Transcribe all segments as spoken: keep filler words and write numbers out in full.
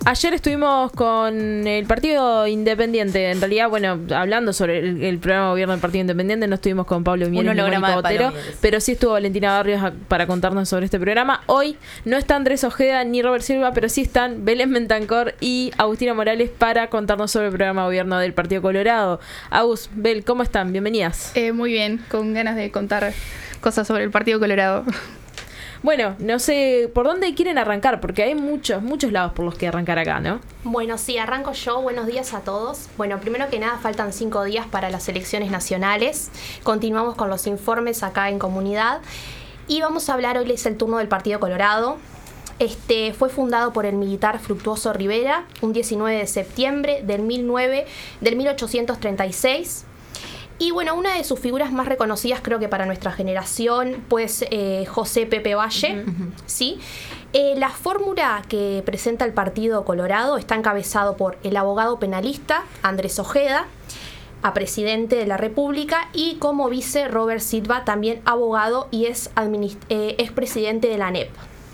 Ayer estuvimos con el Partido Independiente. En realidad, bueno, hablando sobre el, el programa de gobierno del Partido Independiente, no estuvimos con Pablo Mieres ni Mónica Botero, pero sí estuvo Valentina Barrios a, para contarnos sobre este programa. Hoy no está Andrés Ojeda ni Robert Silva, pero sí están Belén Bentancor y Agustina Morales para contarnos sobre el programa de gobierno del Partido Colorado. Agus, Bel, ¿cómo están? Bienvenidas. Eh, muy bien, con ganas de contar cosas sobre el Partido Colorado. Bueno, no sé por dónde quieren arrancar, porque hay muchos, muchos lados por los que arrancar acá, ¿no? Bueno, sí, arranco yo. Buenos días a todos. Bueno, primero que nada, faltan cinco días para las elecciones nacionales. Continuamos con los informes acá en Comunidad. Y vamos a hablar, hoy es el turno del Partido Colorado. Este fue fundado por el militar Fructuoso Rivera un diecinueve de septiembre del, mil ochocientos treinta y seis. Y bueno, una de sus figuras más reconocidas, creo que para nuestra generación, pues eh, José Pepe Valle, uh-huh. ¿sí? Eh, la fórmula que presenta el Partido Colorado está encabezado por el abogado penalista Andrés Ojeda, a presidente de la República, y como vice Robert Silva, también abogado y es, administ- eh, es presidente de la A N E P.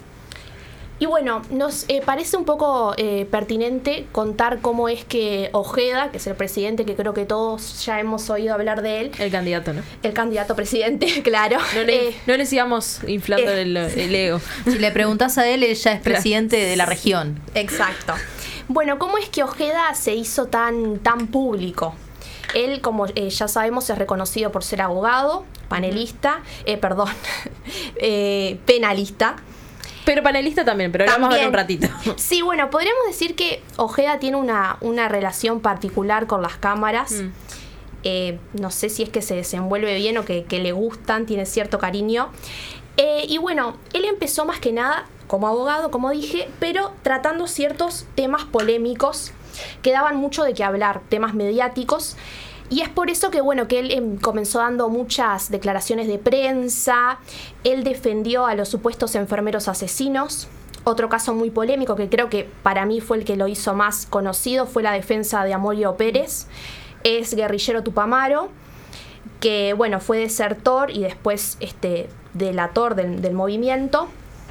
Y bueno, nos eh, parece un poco eh, pertinente contar cómo es que Ojeda, que es el presidente, que creo que todos ya hemos oído hablar de él. El candidato, ¿no? El candidato presidente, claro. No le, eh, no le sigamos inflando eh, el, el ego. Si le preguntás a él, él ya es presidente de la región. Exacto. Bueno, ¿cómo es que Ojeda se hizo tan, tan público? Él, como eh, ya sabemos, es reconocido por ser abogado, panelista, eh, perdón, eh, penalista. Pero panelista también, pero lo vamos a ver un ratito. Sí, bueno, podríamos decir que Ojeda tiene una, una relación particular con las cámaras. Mm. Eh, no sé si es que se desenvuelve bien o que, que le gustan, tiene cierto cariño. Eh, y bueno, él empezó más que nada como abogado, como dije, pero tratando ciertos temas polémicos que daban mucho de qué hablar, temas mediáticos. Y es por eso que, bueno, que él eh, comenzó dando muchas declaraciones de prensa. Él defendió a los supuestos enfermeros asesinos. Otro caso muy polémico que creo que para mí fue el que lo hizo más conocido fue la defensa de Amorio Pérez. Es guerrillero tupamaro, que, bueno, fue desertor y después este, delator del, del movimiento.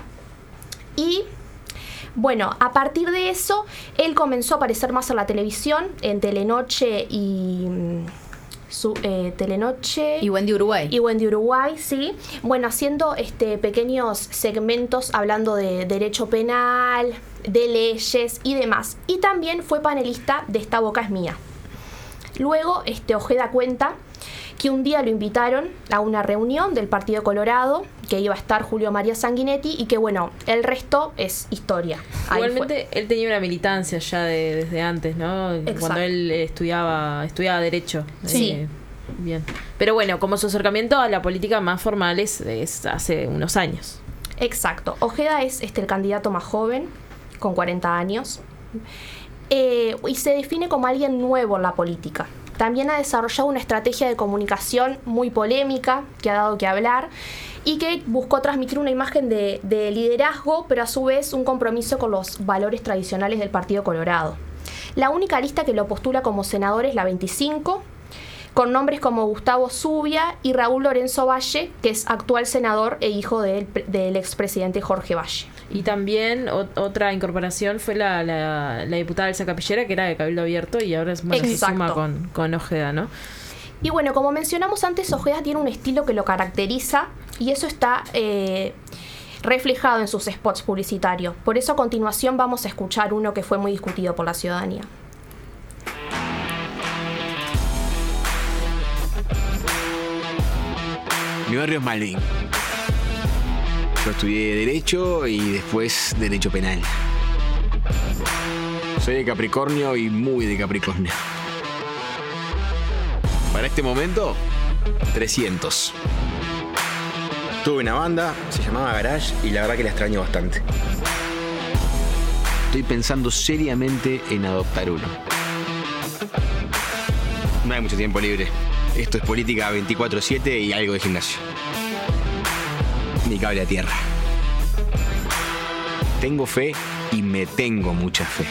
Y... bueno, a partir de eso, él comenzó a aparecer más en la televisión, en Telenoche y... Su, eh, Telenoche... Y Buen de Uruguay. Y Buen de Uruguay, sí. Bueno, haciendo este, pequeños segmentos hablando de derecho penal, de leyes y demás. Y también fue panelista de Esta Boca es Mía. Luego, este, Ojeda cuenta que un día lo invitaron a una reunión del Partido Colorado, que iba a estar Julio María Sanguinetti, y que bueno, el resto es historia. Ahí Igualmente fue. Él tenía una militancia ya de, desde antes, ¿no? Exacto. Cuando él estudiaba estudiaba Derecho. Sí. Eh, bien. Pero bueno, como su acercamiento a la política más formal es, es hace unos años. Exacto. Ojeda es este, el candidato más joven, con cuarenta años, eh, y se define como alguien nuevo en la política. También ha desarrollado una estrategia de comunicación muy polémica, que ha dado que hablar, y que buscó transmitir una imagen de, de liderazgo, pero a su vez un compromiso con los valores tradicionales del Partido Colorado. La única lista que lo postula como senador es la veinticinco, con nombres como Gustavo Zubia y Raúl Lorenzo Valle, que es actual senador e hijo del, del expresidente Jorge Valle. Y también o, otra incorporación fue la, la, la diputada Elsa Capillera, que era de Cabildo Abierto, y ahora es, bueno, se suma con, con Ojeda, ¿no? Y bueno, como mencionamos antes, Ojeda tiene un estilo que lo caracteriza y eso está eh, reflejado en sus spots publicitarios. Por eso a continuación vamos a escuchar uno que fue muy discutido por la ciudadanía. Mi barrio es Malvin. Yo estudié Derecho y después Derecho Penal. Soy de Capricornio y muy de Capricornio. Para este momento, trescientos. Tuve una banda, se llamaba Garage, y la verdad que la extraño bastante. Estoy pensando seriamente en adoptar uno. No hay mucho tiempo libre. Esto es política veinticuatro siete y algo de gimnasio. Ni cable a tierra. Tengo fe y me tengo mucha fe.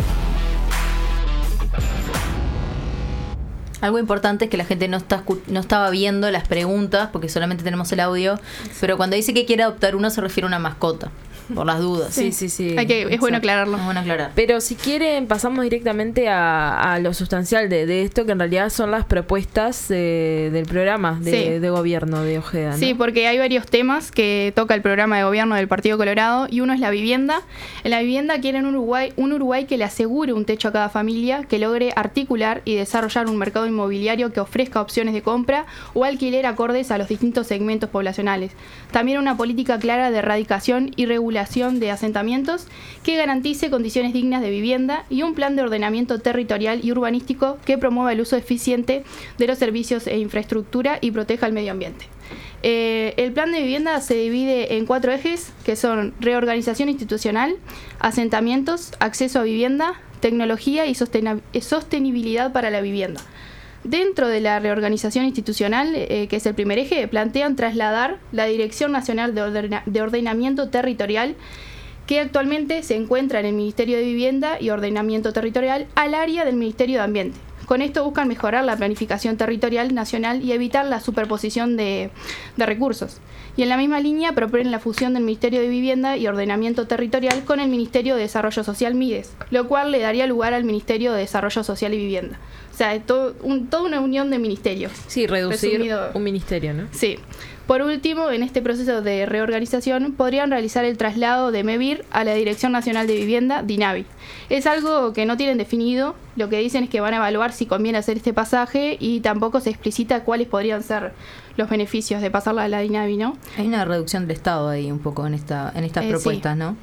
Algo importante es que la gente no está no estaba viendo las preguntas porque solamente tenemos el audio, pero cuando dice que quiere adoptar uno se refiere a una mascota. por las dudas. Sí, sí, sí. Hay que, es bueno aclararlo. Es bueno aclarar. Pero si quieren, pasamos directamente a, a lo sustancial de, de esto, que en realidad son las propuestas de, del programa de, Sí. de gobierno de Ojeda, ¿no? Sí, porque hay varios temas que toca el programa de gobierno del Partido Colorado y uno es la vivienda. En la vivienda quieren un Uruguay, un Uruguay que le asegure un techo a cada familia, que logre articular y desarrollar un mercado inmobiliario que ofrezca opciones de compra o alquiler acordes a los distintos segmentos poblacionales. También una política clara de erradicación y regulación de asentamientos que garantice condiciones dignas de vivienda y un plan de ordenamiento territorial y urbanístico que promueva el uso eficiente de los servicios e infraestructura y proteja el medio ambiente. Eh, el plan de vivienda se divide en cuatro ejes, que son reorganización institucional, asentamientos, acceso a vivienda, tecnología y sostena- sostenibilidad para la vivienda. Dentro de la reorganización institucional, eh, que es el primer eje, plantean trasladar la Dirección Nacional de, Ordena- de Ordenamiento Territorial, que actualmente se encuentra en el Ministerio de Vivienda y Ordenamiento Territorial, al área del Ministerio de Ambiente. Con esto buscan mejorar la planificación territorial nacional y evitar la superposición de, de recursos. Y en la misma línea proponen la fusión del Ministerio de Vivienda y Ordenamiento Territorial con el Ministerio de Desarrollo Social MIDES, lo cual le daría lugar al Ministerio de Desarrollo Social y Vivienda. O sea, es todo, un, toda una unión de ministerios. Sí, reducir Resumido. un ministerio, ¿no? Sí. Por último, en este proceso de reorganización podrían realizar el traslado de MEVIR a la Dirección Nacional de Vivienda, DINAVI. Es algo que no tienen definido, lo que dicen es que van a evaluar si conviene hacer este pasaje y tampoco se explicita cuáles podrían ser los beneficios de pasarla a la DINAVI, ¿no? Hay una reducción del Estado ahí un poco en esta en estas Eh, propuestas, sí. ¿no?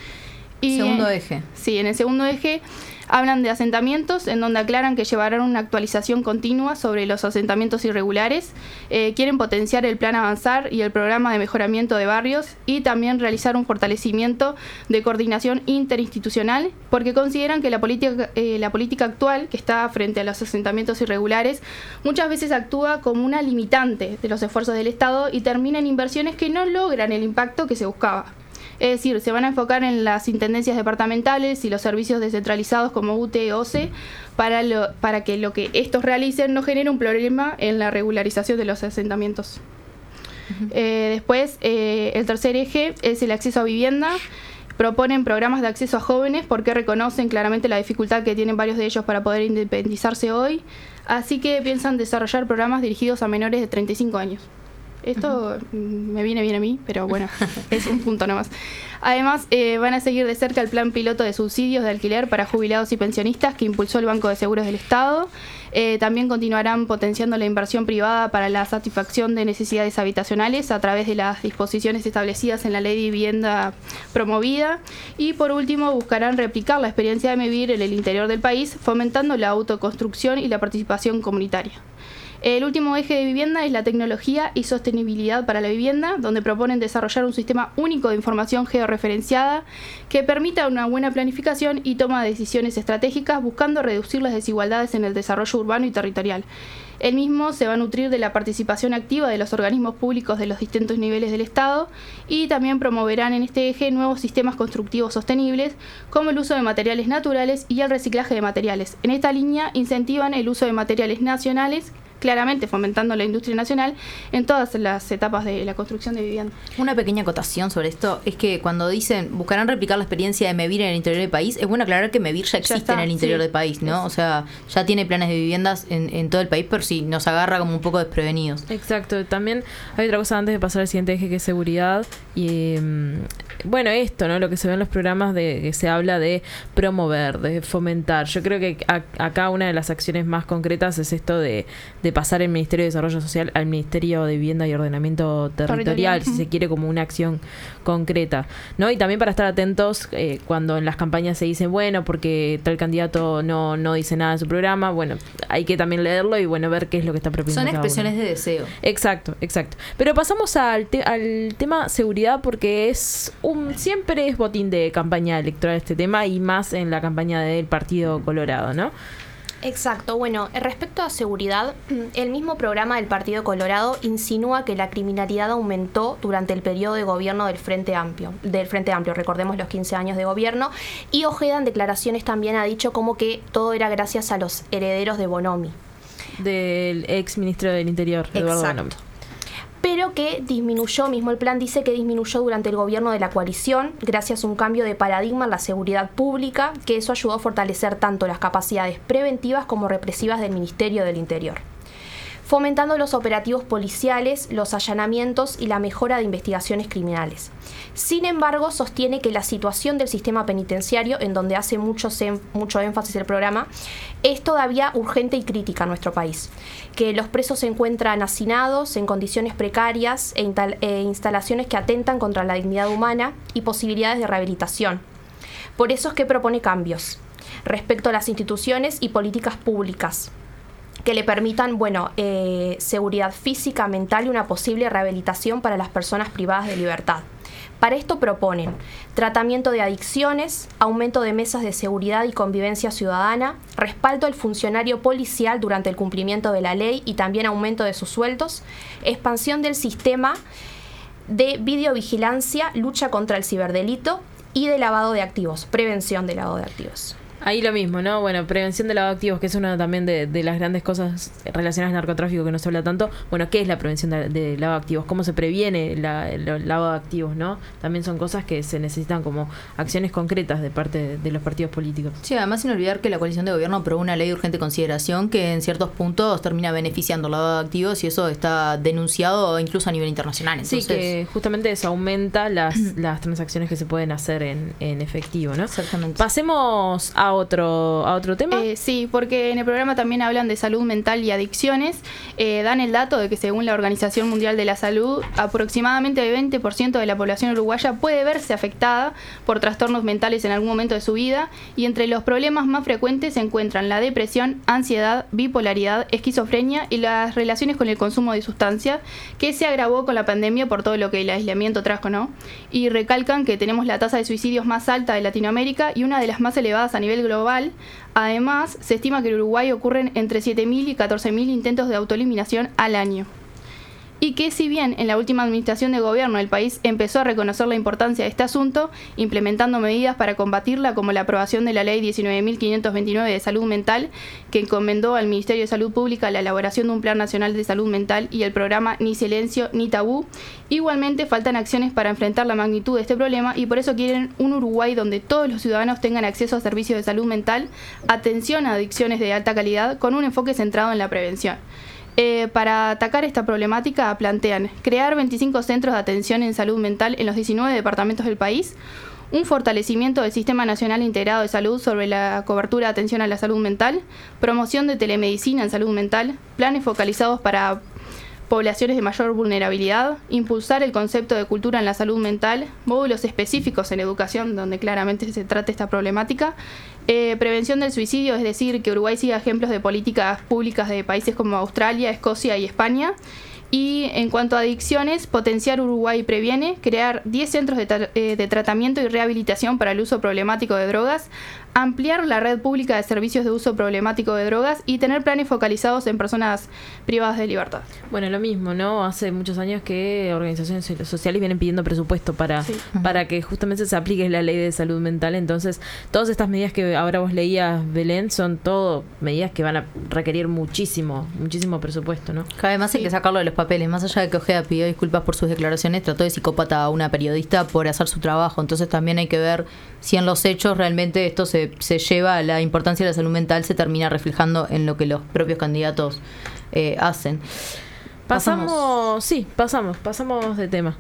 Y, Segundo eh, eje. Sí, en el segundo eje hablan de asentamientos, en donde aclaran que llevarán una actualización continua sobre los asentamientos irregulares. Eh, quieren potenciar el plan Avanzar y el programa de mejoramiento de barrios y también realizar un fortalecimiento de coordinación interinstitucional, porque consideran que la política, eh, la política actual, que está frente a los asentamientos irregulares, muchas veces actúa como una limitante de los esfuerzos del Estado y termina en inversiones que no logran el impacto que se buscaba. Es decir, se van a enfocar en las intendencias departamentales y los servicios descentralizados como U T E, O C E, para, lo, para que lo que estos realicen no genere un problema en la regularización de los asentamientos. Uh-huh. Eh, después, eh, el tercer eje es el acceso a vivienda. Proponen programas de acceso a jóvenes porque reconocen claramente la dificultad que tienen varios de ellos para poder independizarse hoy. Así que piensan desarrollar programas dirigidos a menores de treinta y cinco años. Esto uh-huh. me viene bien a mí, pero bueno, es un punto nomás. Además, eh, van a seguir de cerca el plan piloto de subsidios de alquiler para jubilados y pensionistas que impulsó el Banco de Seguros del Estado. Eh, también continuarán potenciando la inversión privada para la satisfacción de necesidades habitacionales a través de las disposiciones establecidas en la Ley de Vivienda promovida. Y por último, buscarán replicar la experiencia de MEVIR en el interior del país, fomentando la autoconstrucción y la participación comunitaria. El último eje de vivienda es la tecnología y sostenibilidad para la vivienda, donde proponen desarrollar un sistema único de información georreferenciada que permita una buena planificación y toma de decisiones estratégicas, buscando reducir las desigualdades en el desarrollo urbano y territorial. El mismo se va a nutrir de la participación activa de los organismos públicos de los distintos niveles del Estado y también promoverán en este eje nuevos sistemas constructivos sostenibles, como el uso de materiales naturales y el reciclaje de materiales. En esta línea incentivan el uso de materiales nacionales, claramente fomentando la industria nacional en todas las etapas de la construcción de vivienda. Una pequeña acotación sobre esto es que cuando dicen buscarán replicar la experiencia de MEVIR en el interior del país, es bueno aclarar que MEVIR ya existe ya está, en el interior sí. del país, ¿no? O sea, ya tiene planes de viviendas en, en todo el país, pero sí nos agarra como un poco desprevenidos. Exacto. También hay otra cosa antes de pasar al siguiente eje, que es seguridad. Y eh, bueno, esto, ¿no? Lo que se ve en los programas de que se habla de promover, de fomentar. Yo creo que a, acá una de las acciones más concretas es esto de, de pasar el Ministerio de Desarrollo Social al Ministerio de Vivienda y Ordenamiento Territorial, Territorial. si se quiere, como una acción concreta, ¿no? Y también para estar atentos eh, cuando en las campañas se dice, bueno, porque tal candidato no, no dice nada en su programa, bueno, hay que también leerlo y bueno, ver qué es lo que está proponiendo. Son expresiones uno. de deseo. Exacto, exacto. Pero pasamos al, te- al tema seguridad, porque es un siempre es botín de campaña electoral este tema, y más en la campaña del Partido Colorado, ¿no? Exacto. Bueno, respecto a seguridad, el mismo programa del Partido Colorado insinúa que la criminalidad aumentó durante el periodo de gobierno del Frente Amplio, del Frente Amplio, recordemos los quince años de gobierno, y Ojeda en declaraciones también ha dicho como que todo era gracias a los herederos de Bonomi. Del ex ministro del Interior, Eduardo Bonomi. Pero pero que disminuyó, mismo el plan dice que disminuyó durante el gobierno de la coalición, gracias a un cambio de paradigma en la seguridad pública, que eso ayudó a fortalecer tanto las capacidades preventivas como represivas del Ministerio del Interior, fomentando los operativos policiales, los allanamientos y la mejora de investigaciones criminales. Sin embargo, sostiene que la situación del sistema penitenciario, en donde hace mucho, mucho énfasis el programa, es todavía urgente y crítica en nuestro país, que los presos se encuentran hacinados en condiciones precarias e, e instalaciones que atentan contra la dignidad humana y posibilidades de rehabilitación. Por eso es que propone cambios respecto a las instituciones y políticas públicas que le permitan, bueno, eh, seguridad física, mental y una posible rehabilitación para las personas privadas de libertad. Para esto proponen tratamiento de adicciones, aumento de mesas de seguridad y convivencia ciudadana, respaldo al funcionario policial durante el cumplimiento de la ley y también aumento de sus sueldos, expansión del sistema de videovigilancia, lucha contra el ciberdelito y de lavado de activos, prevención de lavado de activos. Ahí lo mismo, ¿no? Bueno, prevención de lavado de activos, que es una también de, de las grandes cosas relacionadas al narcotráfico que no se habla tanto. Bueno, ¿qué es la prevención de, de lavado de activos? ¿Cómo se previene la, el lavado de activos, no? También son cosas que se necesitan como acciones concretas de parte de, de los partidos políticos. Sí, además sin olvidar que la coalición de gobierno aprobó una ley de urgente consideración que en ciertos puntos termina beneficiando el lavado de activos y eso está denunciado incluso a nivel internacional. Entonces, sí, que justamente eso aumenta las, las transacciones que se pueden hacer en, en efectivo, ¿no? Exactamente. Pasemos a otro a otro tema. Eh, sí, porque en el programa también hablan de salud mental y adicciones. Eh, dan el dato de que según la Organización Mundial de la Salud, aproximadamente el veinte por ciento de la población uruguaya puede verse afectada por trastornos mentales en algún momento de su vida, y entre los problemas más frecuentes se encuentran la depresión, ansiedad, bipolaridad, esquizofrenia y las relaciones con el consumo de sustancias, que se agravó con la pandemia por todo lo que el aislamiento trajo, ¿no? Y recalcan que tenemos la tasa de suicidios más alta de Latinoamérica y una de las más elevadas a nivel global. Además, se estima que en Uruguay ocurren entre siete mil y catorce mil intentos de autoeliminación al año. Y que si bien en la última administración de gobierno el país empezó a reconocer la importancia de este asunto, implementando medidas para combatirla como la aprobación de la Ley diecinueve mil quinientos veintinueve de Salud Mental, que encomendó al Ministerio de Salud Pública la elaboración de un Plan Nacional de Salud Mental y el programa Ni Silencio ni Tabú, igualmente faltan acciones para enfrentar la magnitud de este problema y por eso quieren un Uruguay donde todos los ciudadanos tengan acceso a servicios de salud mental, atención a adicciones de alta calidad con un enfoque centrado en la prevención. Eh, para atacar esta problemática plantean crear veinticinco centros de atención en salud mental en los diecinueve departamentos del país, un fortalecimiento del Sistema Nacional Integrado de Salud sobre la cobertura de atención a la salud mental, promoción de telemedicina en salud mental, planes focalizados para poblaciones de mayor vulnerabilidad, impulsar el concepto de cultura en la salud mental, módulos específicos en educación donde claramente se trata esta problemática, eh, prevención del suicidio, es decir, que Uruguay siga ejemplos de políticas públicas de países como Australia, Escocia y España. Y en cuanto a adicciones, potenciar Uruguay Previene, crear diez centros de, tra- eh, de tratamiento y rehabilitación para el uso problemático de drogas, ampliar la red pública de servicios de uso problemático de drogas y tener planes focalizados en personas privadas de libertad. Bueno, lo mismo, ¿no? Hace muchos años que organizaciones sociales vienen pidiendo presupuesto para, sí. para que justamente se aplique la ley de salud mental. Entonces, todas estas medidas que ahora vos leías, Belén, son todo medidas que van a requerir muchísimo, muchísimo presupuesto, ¿no? Cada vez más sí. hay que sacarlo de los papeles. Más allá de que Ojeda pidió disculpas por sus declaraciones, trató de psicópata a una periodista por hacer su trabajo. Entonces también hay que ver si en los hechos realmente esto se, se lleva, la importancia de la salud mental se termina reflejando en lo que los propios candidatos eh, hacen. Pasamos, pasamos, sí, pasamos, pasamos de tema.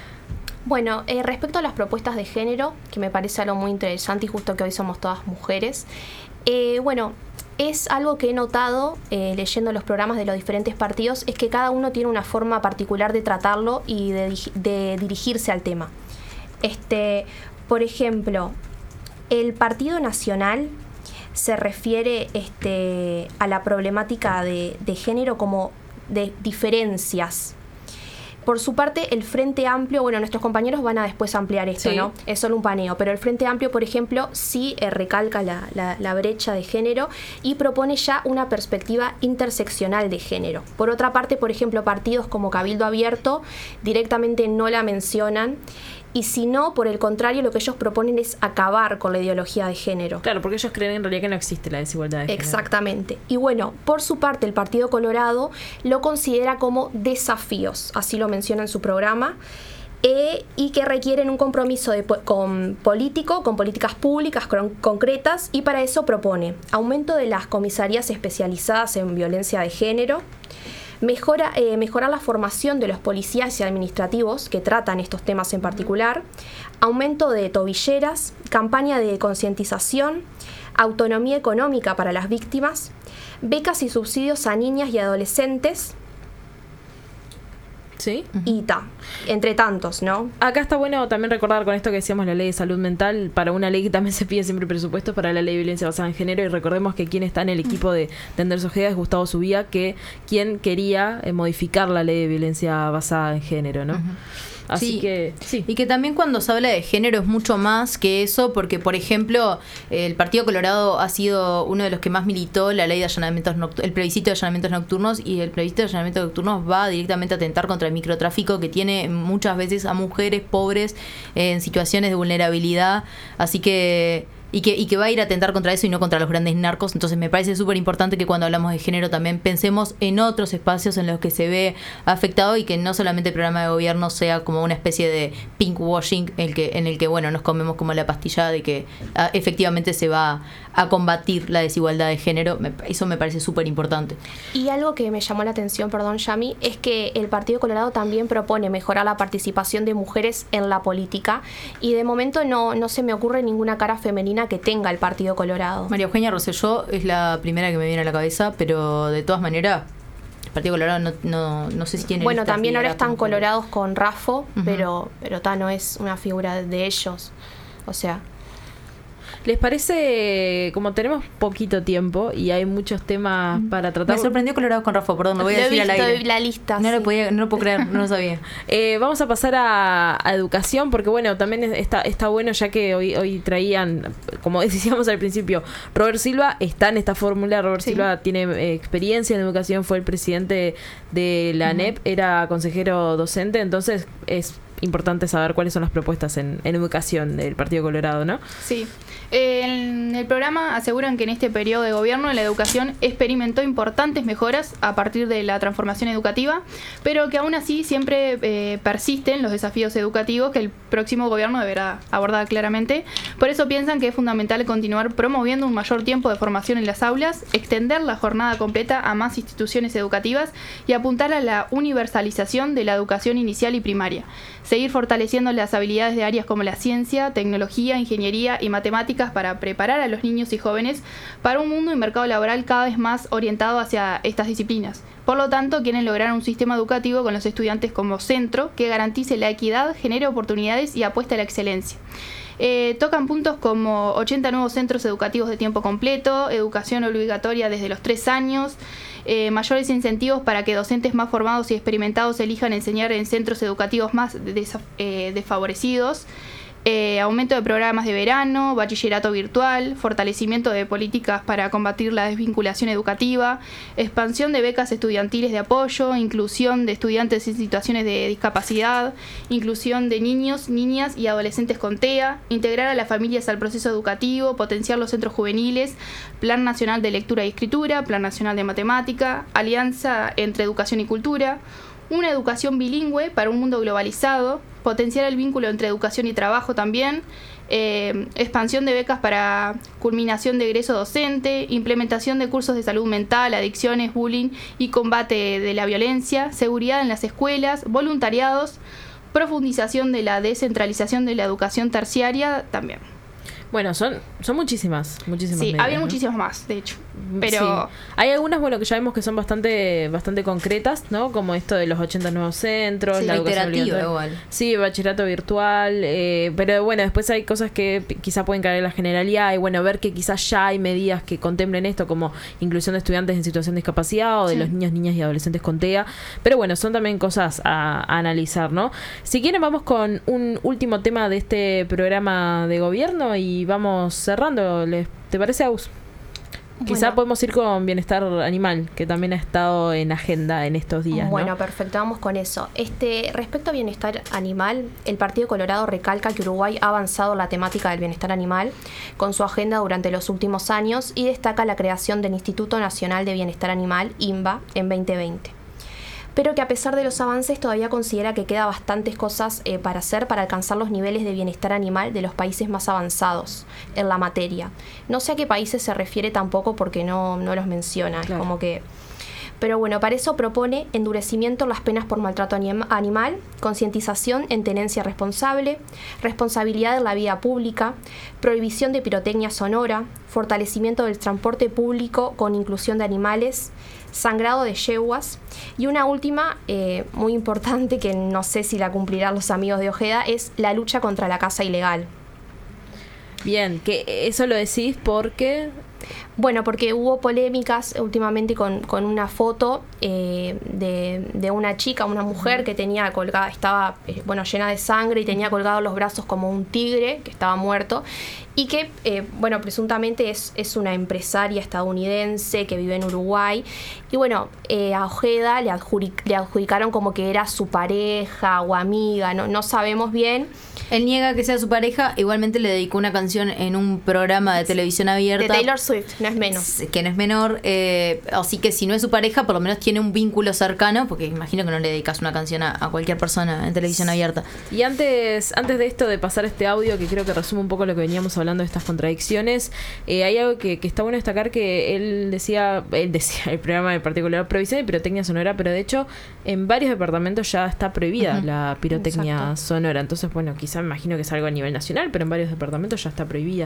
Bueno, eh, respecto a las propuestas de género, que me parece algo muy interesante y justo que hoy somos todas mujeres, eh, bueno, es algo que he notado eh, leyendo los programas de los diferentes partidos, es que cada uno tiene una forma particular de tratarlo y de, de dirigirse al tema. Este, por ejemplo, el Partido Nacional se refiere este, a la problemática de, de género como de diferencias. Por su parte, el Frente Amplio, bueno, nuestros compañeros van a después ampliar esto, sí. ¿no? Es solo un paneo, pero el Frente Amplio, por ejemplo, sí eh, recalca la, la, la brecha de género y propone ya una perspectiva interseccional de género. Por otra parte, por ejemplo, partidos como Cabildo Abierto directamente no la mencionan y si no, por el contrario, lo que ellos proponen es acabar con la ideología de género. Claro, porque ellos creen en realidad que no existe la desigualdad de género. Exactamente. Y bueno, por su parte, el Partido Colorado lo considera como desafíos, así lo menciona en su programa, eh, y que requieren un compromiso de, con político, con políticas públicas con, concretas, y para eso propone aumento de las comisarías especializadas en violencia de género, Mejora, eh, mejorar la formación de los policías y administrativos que tratan estos temas en particular, aumento de tobilleras, campaña de concientización, autonomía económica para las víctimas, becas y subsidios a niñas y adolescentes. Sí. Y ta, entre tantos, ¿no? Acá está bueno también recordar con esto que decíamos la ley de salud mental, para una ley que también se pide siempre presupuesto para la ley de violencia basada en género, y recordemos que quien está en el equipo de Tender Ojeda es Gustavo Subía, que quien quería eh, modificar la ley de violencia basada en género, ¿no? Uh-huh. Así sí, que sí. Y que también cuando se habla de género es mucho más que eso, porque por ejemplo el Partido Colorado ha sido uno de los que más militó la ley de allanamientos nocturnos, el plebiscito de allanamientos nocturnos, y el plebiscito de allanamientos nocturnos va directamente a atentar contra el microtráfico, que tiene muchas veces a mujeres pobres en situaciones de vulnerabilidad, así que Y que, y que va a ir a atentar contra eso y no contra los grandes narcos. Entonces me parece súper importante que cuando hablamos de género también pensemos en otros espacios en los que se ve afectado, y que no solamente el programa de gobierno sea como una especie de pinkwashing el que, en el que bueno nos comemos como la pastilla de que a, efectivamente se va a combatir la desigualdad de género. Me, eso me parece súper importante. Y algo que me llamó la atención, perdón Yami, es que el Partido Colorado también propone mejorar la participación de mujeres en la política, y de momento no, no se me ocurre ninguna cara femenina que tenga el Partido Colorado. María Eugenia Rosselló es la primera que me viene a la cabeza, pero de todas maneras el Partido Colorado no, no, no sé si tiene... Bueno, también ahora están colorados con Raffo, uh-huh. pero, pero ta no es una figura de ellos. O sea... ¿Les parece, como tenemos poquito tiempo y hay muchos temas para tratar? Me sorprendió Colorados con Rafa, perdón, lo voy a decir al aire. La lista, no, sí. lo podía, no lo puedo creer, no lo sabía. eh, vamos a pasar a, a educación, porque bueno, también está, está bueno, ya que hoy, hoy traían, como decíamos al principio, Robert Silva está en esta fórmula. Robert sí. Silva tiene eh, experiencia en educación, fue el presidente de la uh-huh. A N E P, era consejero docente, entonces es importante saber cuáles son las propuestas en, en educación del Partido Colorado, ¿no? Sí. Eh, en el programa aseguran que en este periodo de gobierno la educación experimentó importantes mejoras a partir de la transformación educativa, pero que aún así siempre eh, persisten los desafíos educativos que el próximo gobierno deberá abordar claramente. Por eso piensan que es fundamental continuar promoviendo un mayor tiempo de formación en las aulas, extender la jornada completa a más instituciones educativas y apuntar a la universalización de la educación inicial y primaria. Seguir fortaleciendo las habilidades de áreas como la ciencia, tecnología, ingeniería y matemáticas para preparar a los niños y jóvenes para un mundo y mercado laboral cada vez más orientado hacia estas disciplinas. Por lo tanto, quieren lograr un sistema educativo con los estudiantes como centro que garantice la equidad, genere oportunidades y apueste a la excelencia. Eh, tocan puntos como ochenta nuevos centros educativos de tiempo completo, educación obligatoria desde los tres años, eh, mayores incentivos para que docentes más formados y experimentados elijan enseñar en centros educativos más desa- eh, desfavorecidos, Eh, aumento de programas de verano, bachillerato virtual, fortalecimiento de políticas para combatir la desvinculación educativa, expansión de becas estudiantiles de apoyo, inclusión de estudiantes en situaciones de discapacidad, inclusión de niños, niñas y adolescentes con T E A, integrar a las familias al proceso educativo, potenciar los centros juveniles, Plan Nacional de Lectura y Escritura, Plan Nacional de Matemática, alianza entre educación y cultura, una educación bilingüe para un mundo globalizado, potenciar el vínculo entre educación y trabajo también, eh, expansión de becas para culminación de egreso docente, implementación de cursos de salud mental, adicciones, bullying y combate de la violencia, seguridad en las escuelas, voluntariados, profundización de la descentralización de la educación terciaria también. Bueno, son son muchísimas, muchísimas Sí, medidas, había ¿no? muchísimas más, de hecho. Pero sí. Hay algunas, bueno, que ya vemos que son bastante bastante concretas, ¿no? Como esto de los ochenta nuevos centros, sí, la educación reiterativa obligatoria. igual. Sí, bachillerato virtual, eh, pero bueno, después hay cosas que p- quizá pueden caer en la generalidad, y bueno, ver que quizás ya hay medidas que contemplen esto, como inclusión de estudiantes en situación de discapacidad o de sí. los niños, niñas y adolescentes con T E A, pero bueno, son también cosas a, a analizar, ¿no? Si quieren vamos con un último tema de este programa de gobierno y vamos cerrando, ¿les, ¿te parece, Aus? Quizá bueno. podemos ir con bienestar animal, que también ha estado en agenda en estos días. Bueno, ¿no? perfecto, vamos con eso. Este, respecto a bienestar animal, el Partido Colorado recalca que Uruguay ha avanzado en la temática del bienestar animal con su agenda durante los últimos años y destaca la creación del Instituto Nacional de Bienestar Animal, INBA, en veinte veinte. Pero que a pesar de los avances todavía considera que queda bastantes cosas eh, para hacer para alcanzar los niveles de bienestar animal de los países más avanzados en la materia. No sé a qué países se refiere tampoco porque no, no los menciona, claro. Es como que... Pero bueno, para eso propone endurecimiento en las penas por maltrato anim- animal, concientización en tenencia responsable, responsabilidad en la vía pública, prohibición de pirotecnia sonora, fortalecimiento del transporte público con inclusión de animales, sangrado de yeguas y una última eh, muy importante que no sé si la cumplirán los amigos de Ojeda es la lucha contra la caza ilegal. Bien, que eso lo decís porque... Bueno, porque hubo polémicas últimamente con, con una foto eh, de, de una chica, una mujer que tenía colgada, estaba eh, bueno, llena de sangre y tenía colgado los brazos como un tigre que estaba muerto y que, eh, bueno, presuntamente es, es una empresaria estadounidense que vive en Uruguay y bueno, eh, a Ojeda le, adjudic- le adjudicaron como que era su pareja o amiga, no, no sabemos bien. Él niega que sea su pareja, igualmente le dedicó una canción en un programa de televisión abierta. De Taylor Swift, no es menos. Que no es menor, eh, así que si no es su pareja, por lo menos tiene un vínculo cercano, porque imagino que no le dedicas una canción a, a cualquier persona en televisión abierta. Y antes, antes de esto, de pasar este audio, que creo que resume un poco lo que veníamos hablando de estas contradicciones, eh, hay algo que, que está bueno destacar, que él decía, él decía, el programa de particular prohibición de pirotecnia sonora, pero de hecho en varios departamentos ya está prohibida uh-huh. la pirotecnia Exacto. sonora, entonces bueno, quizá me imagino que es algo a nivel nacional, pero en varios departamentos ya está prohibida.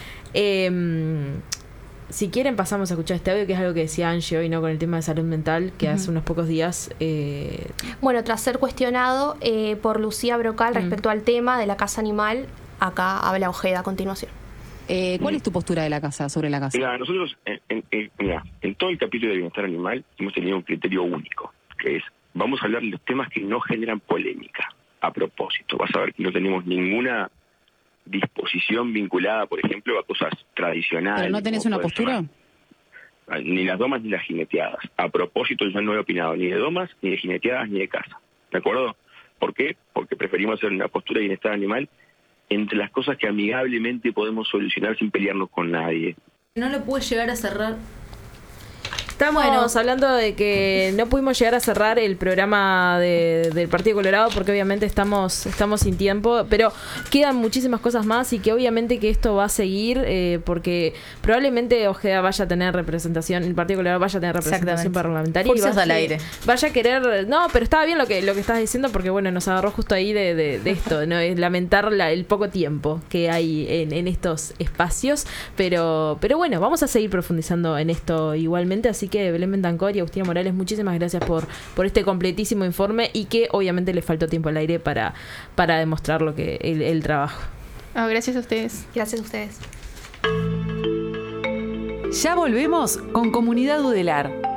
Eh, si quieren pasamos a escuchar este audio, que es algo que decía Angie hoy, ¿no? Con el tema de salud mental, que uh-huh. hace unos pocos días... Eh... Bueno, tras ser cuestionado eh, por Lucía Brocal uh-huh. respecto al tema de la caza animal, acá habla Ojeda a continuación. Eh, ¿Cuál es tu postura de la casa, sobre la casa? Mira, nosotros en, en, en, mira, en todo el capítulo de bienestar animal hemos tenido un criterio único, que es, vamos a hablar de los temas que no generan polémica. A propósito, vas a ver que no tenemos ninguna disposición vinculada, por ejemplo, a cosas tradicionales. ¿Pero no tenés una postura? Llamar. Ni las domas ni las jineteadas. A propósito, yo no he opinado ni de domas, ni de jineteadas, ni de caza. ¿De acuerdo? ¿Por qué? Porque preferimos hacer una postura de bienestar animal entre las cosas que amigablemente podemos solucionar sin pelearnos con nadie. No lo puedes llegar a cerrar. Estamos bueno. hablando de que no pudimos llegar a cerrar el programa de, del Partido Colorado porque obviamente estamos estamos sin tiempo, pero quedan muchísimas cosas más y que obviamente que esto va a seguir eh, porque probablemente Ojeda vaya a tener representación, el Partido Colorado vaya a tener representación parlamentaria Fuerzas y vaya, al aire. vaya a querer, no, pero estaba bien lo que lo que estás diciendo porque bueno, nos agarró justo ahí de, de, de esto, no es lamentar la, el poco tiempo que hay en, en estos espacios, pero pero bueno, vamos a seguir profundizando en esto igualmente, así Así que Belén Bentancor y Agustina Morales, muchísimas gracias por, por este completísimo informe y que obviamente le faltó tiempo al aire para, para demostrar lo que el, el trabajo. Oh, gracias a ustedes. Gracias a ustedes. Ya volvemos con Comunidad Udelar.